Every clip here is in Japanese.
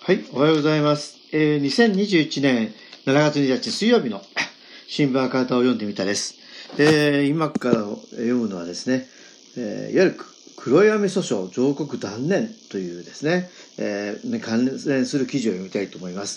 はい、おはようございます。2021年7月28日水曜日の新聞赤旗を読んでみたです。今から読むのはですね、いわゆる黒闇訴訟上告断念というですね、関連する記事を読みたいと思います。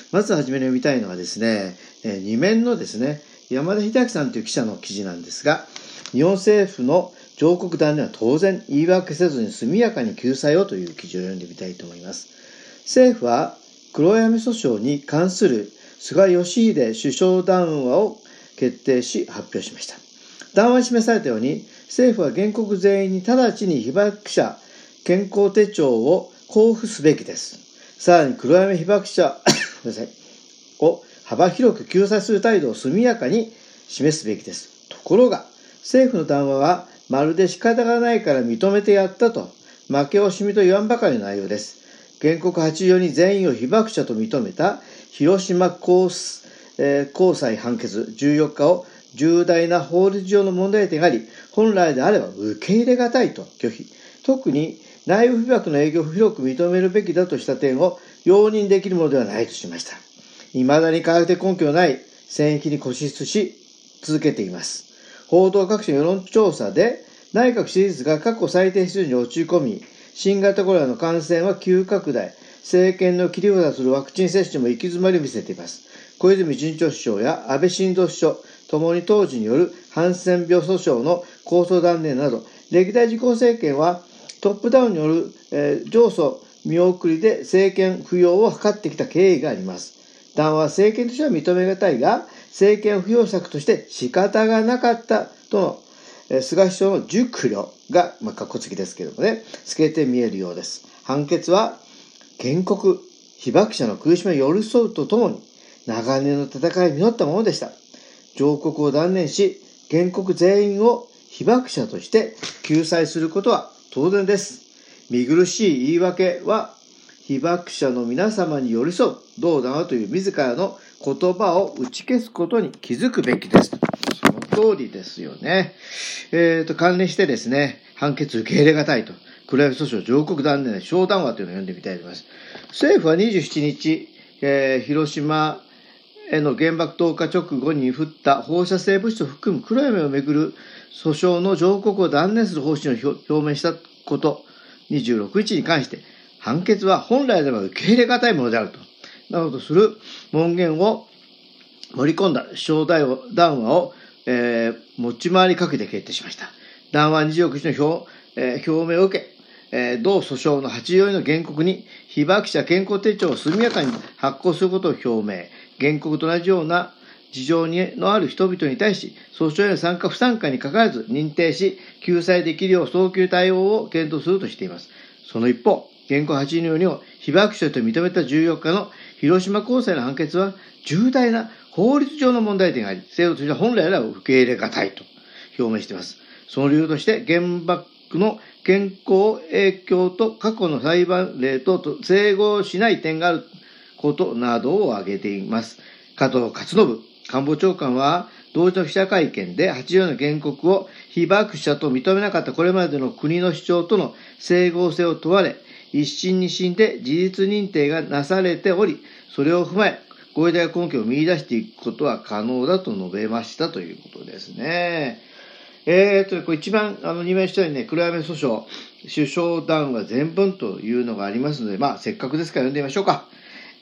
まずはじめに読みたいのはですね、2面のですね、山田秀明さんという記者の記事なんですが、日本政府の上告断念は当然言い訳せずに速やかに救済をという記事を読んでみたいと思います。政府は黒闇訴訟に関する菅義偉首相談話を決定し発表しました。談話に示されたように、政府は原告全員に直ちに被爆者健康手帳を交付すべきです。さらに黒闇被爆者を幅広く救済する態度を速やかに示すべきです。ところが、政府の談話はまるで仕方がないから認めてやったと負け惜しみと言わんばかりの内容です。原告84人全員を被爆者と認めた広島高裁判決14日を重大な法律上の問題点があり、本来であれば受け入れがたいと拒否。特に内部被爆の営業を広く認めるべきだとした点を容認できるものではないとしました。未だに科学的根拠のない戦域に固執し続けています。報道各種世論調査で内閣支持率が過去最低水準に落ち込み、新型コロナの感染は急拡大、政権の切り札するワクチン接種も行き詰まりを見せています。小泉純一郎首相や安倍晋三首相ともに当時によるハンセン病訴訟の控訴断念など、歴代自公政権はトップダウンによる、上訴見送りで政権浮揚を図ってきた経緯があります。談話は政権としては認めがたいが、政権浮揚策として仕方がなかったとの菅首相の熟慮が、かっこつきですけどもね、透けて見えるようです。判決は、原告、被爆者の苦しみに寄り添うとともに、長年の戦いに実ったものでした。上告を断念し、原告全員を被爆者として救済することは当然です。見苦しい言い訳は、被爆者の皆様に寄り添う、どうだなという自らの言葉を打ち消すことに気づくべきです。その通りですよね。関連してですね、判決受け入れがたいと、黒闇訴訟上告断念の小談話というのを読んでみたいと思います。政府は27日、広島への原爆投下直後に降った放射性物質を含む黒闇をめぐる訴訟の上告を断念する方針を表明したこと26日に関して、判決は本来では受け入れがたいものであると、などとする文言を盛り込んだ首相談話を、持ち回りかけて決定しました。談話26日の表明を受け、同訴訟の84位の原告に被爆者健康手帳を速やかに発行することを表明。原告と同じような事情のある人々に対し、訴訟への参加不参加にかかわらず認定し、救済できるよう早急対応を検討するとしています。その一方、原告84人を被爆者と認めた14日の広島高裁の判決は重大な法律上の問題点があり、制度としては本来なら受け入れがたいと表明しています。その理由として、原爆の健康影響と過去の裁判例と整合しない点があることなどを挙げています。加藤勝信官房長官は同時の記者会見で84の原告を被爆者と認めなかったこれまでの国の主張との整合性を問われ、一審二審で事実認定がなされており、それを踏まえ合理的根拠を見出していくことは可能だと述べましたということですね。これ一番2名下にね、黒闇訴訟首相談話全文というのがありますので、せっかくですから読んでみましょうか。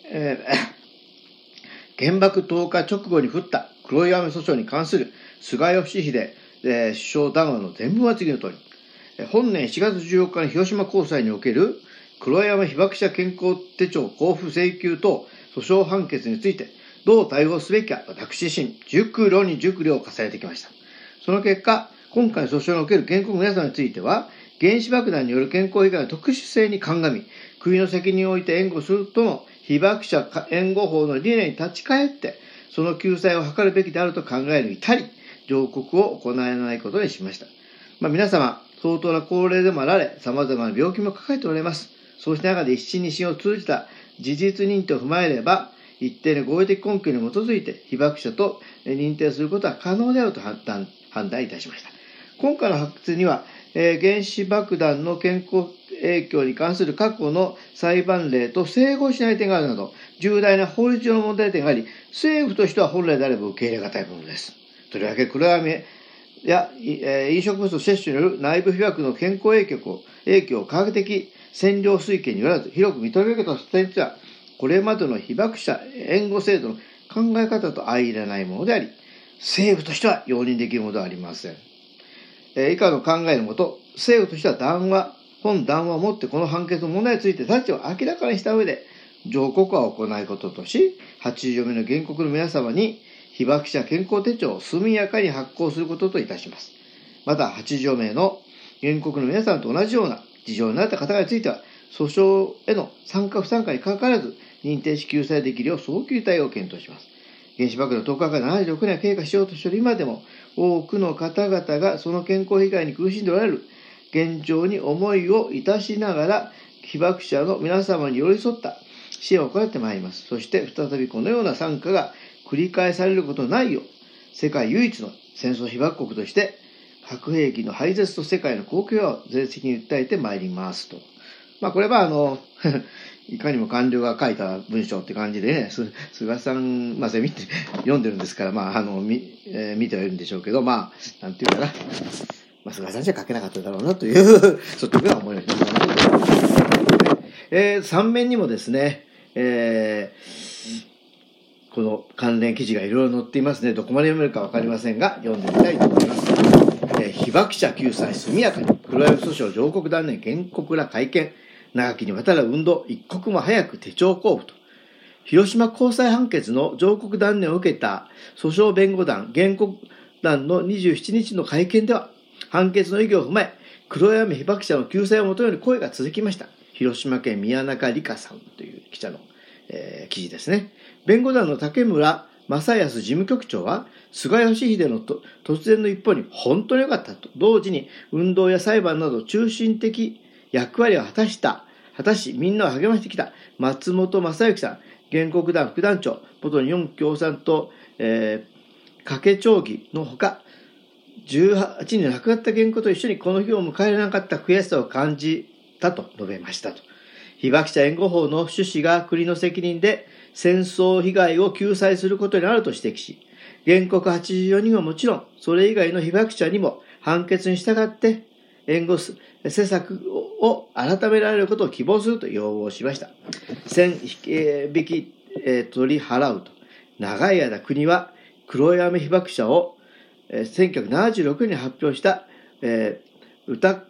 原爆投下直後に降った黒闇訴訟に関する菅義偉、首相談話の全文は次の通り。本年4月14日の広島高裁における黒闇被爆者健康手帳交付請求等訴訟判決についてどう対応すべきか私自身熟慮に熟慮を重ねてきました。その結果、今回の訴訟における原告皆様については、原子爆弾による健康被害の特殊性に鑑み、国の責任を置いて援護するとの被爆者援護法の理念に立ち返って、その救済を図るべきであると考えるに至り、上告を行えないことにしました。皆様、相当な高齢でもあられ、様々な病気も抱えておられます。そうした中で一審二審を通じた事実認定を踏まえれば、一定の合理的根拠に基づいて被爆者と認定することは可能であると判断いたしました。今回の判決には、 原子爆弾の健康影響に関する過去の裁判例と整合しない点があるなど、重大な法律上の問題点があり、政府としては本来であれば受け入れがたいものです。とりわけ黒闇や飲食物摂取による内部被曝の健康影響を科学的占領推計によらず広く認めることとしては、これまでの被爆者援護制度の考え方と相入れないものであり、政府としては容認できるものではありません。以下の考えのもと、政府としては本談話をもってこの判決の問題について立場を明らかにした上で、上告は行うこととし、80条目の原告の皆様に被爆者健康手帳を速やかに発行することといたします。また、80条目の原告の皆さんと同じような事情になった方々については、訴訟への参加不参加にかかわらず、認定し救済できるよう早急対応を検討します。原子爆弾投下から76年経過しようとしている今でも、多くの方々がその健康被害に苦しんでおられる現状に思いをいたしながら、被爆者の皆様に寄り添った支援を行ってまいります。そして再びこのような惨禍が繰り返されることのないよう、世界唯一の戦争被爆国として、核兵器の廃絶と世界の公共を全的に訴えてまいりますと。これはいかにも官僚が書いた文章って感じでね、菅さん、読んでるんですから、見てはいるんでしょうけど、なんていうかな、菅さんじゃ書けなかっただろうなという、率直な思いをしています。3面にもですね、この関連記事がいろいろ載っていますね。どこまで読めるかわかりませんが、読んでみたいと思います。被爆者救済速やかに、黒闇訴訟上告断念原告ら会見、長きにわたる運動、一刻も早く手帳交付と。広島高裁判決の上告断念を受けた訴訟弁護団、原告団の27日の会見では、判決の意義を踏まえ、黒闇被爆者の救済を求める声が続きました。広島県宮中里香さんという記者の、記事ですね。弁護団の竹村正康事務局長は、菅義偉の突然の一歩に本当に良かったと、同時に運動や裁判など中心的役割を果たし、みんなを励ましてきた松本正幸さん、原告団副団長、元日本共産党、掛け町議のほか、18人亡くなった原告と一緒にこの日を迎えられなかった悔しさを感じたと述べましたと。被爆者援護法の趣旨が国の責任で戦争被害を救済することになると指摘し、原告84人はもちろん、それ以外の被爆者にも判決に従って援護施策を改められることを希望すると要望しました。線引き取り払うと。長い間国は黒闇被爆者を1976年に発表した歌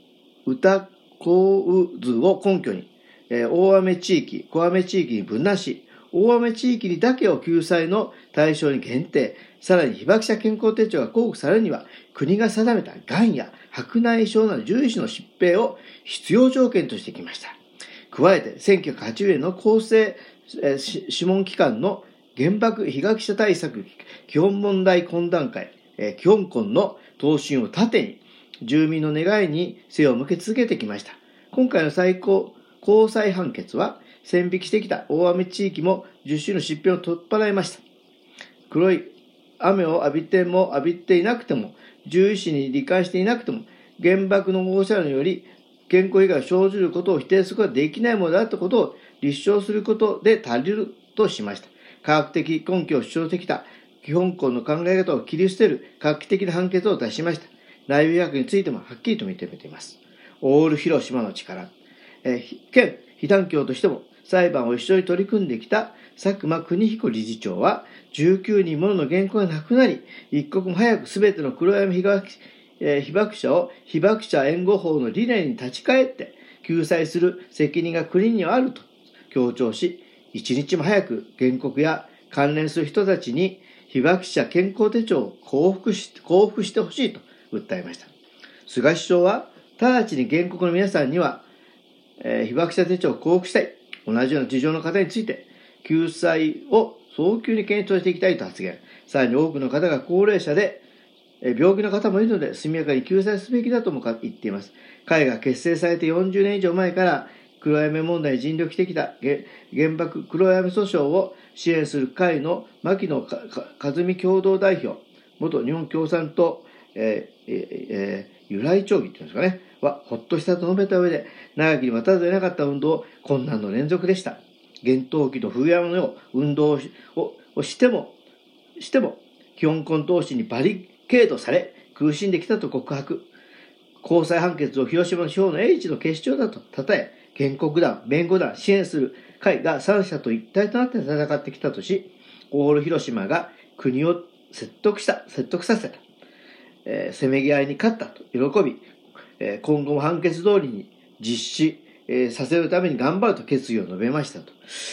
構図を根拠に大雨地域、小雨地域に分断し、大雨地域にだけを救済の対象に限定、さらに被爆者健康手帳が交付されるには、国が定めたがんや白内障など獣医師の疾病を必要条件としてきました。加えて、1980年の厚生諮問機関の原爆被爆者対策基本問題懇談会、基本懇の答申を盾に、住民の願いに背を向け続けてきました。今回の最高高裁判決は、線引きしてきた大雨地域も10種の疾病を取っ払いました。黒い雨を浴びていなくても、獣医師に理解していなくても、原爆の放射能により健康被害が生じることを否定することができないものだということを立証することで足りるとしました。科学的根拠を主張してきた基本根の考え方を切り捨てる画期的な判決を出しました。内部被爆についてもはっきりと認めています。オール広島の力。県被団協としても裁判を一緒に取り組んできた佐久間邦彦理事長は、19人もの原告が亡くなり、一刻も早くすべての黒闇被爆者を被爆者援護法の理念に立ち返って救済する責任が国にはあると強調し、一日も早く原告や関連する人たちに被爆者健康手帳を交付してほしいと訴えました。菅首相は、直ちに原告の皆さんには、被爆者手帳を交付したい。同じような事情の方について、救済を早急に検討していきたいと発言。さらに多くの方が高齢者で、病気の方もいるので、速やかに救済すべきだとも言っています。会が結成されて40年以上前から、黒闇問題に尽力してきた原爆黒闇訴訟を支援する会の牧野和美共同代表、元日本共産党、 由来町議というんですかね、はほっとしたと述べた上で、長きにわたらず得なかった運動を困難の連続でした。厳冬期の冬山のよう運動をしても、基本根投資にバリケードされ、苦しんできたと告白。高裁判決を広島の司法の英知の結晶だと称え、原告団、弁護団、支援する会が三者と一体となって戦ってきたとし、オール広島が国を説得させた。せめぎ合いに勝ったと喜び、今後も判決通りに実施、させるために頑張ると決意を述べましたと。